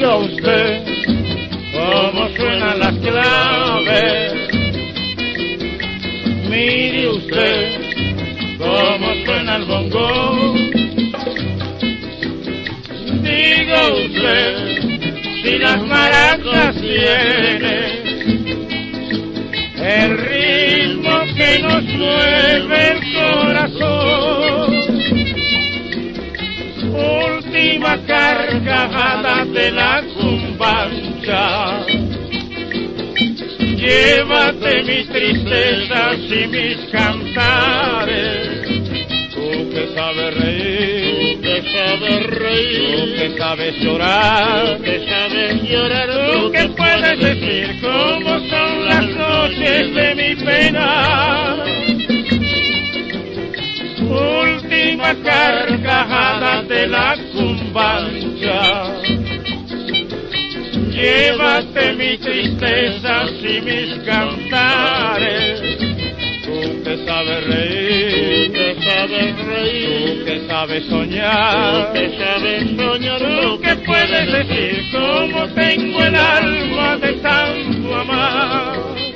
Diga usted cómo suenan las claves. Mire usted cómo suena el bongo. Diga usted si las maracas tienen el ritmo que nos mueve el corazón. Última carcajada de la cumbancha. Llévate mis tristezas y mis cantares. Tú que sabes reír, tú que sabes reír, tú que sabes llorar, tú que sabes llorar, tú que puedes decir cómo son las noches de mi pena. Última carcajada de la cumbancha. Llévate mis tristezas y mis cantares. Tú que sabes reír, tú que sabes reír, tú que sabes soñar, tú que sabes soñar, tú que puedes decir cómo tengo el alma de tanto amar.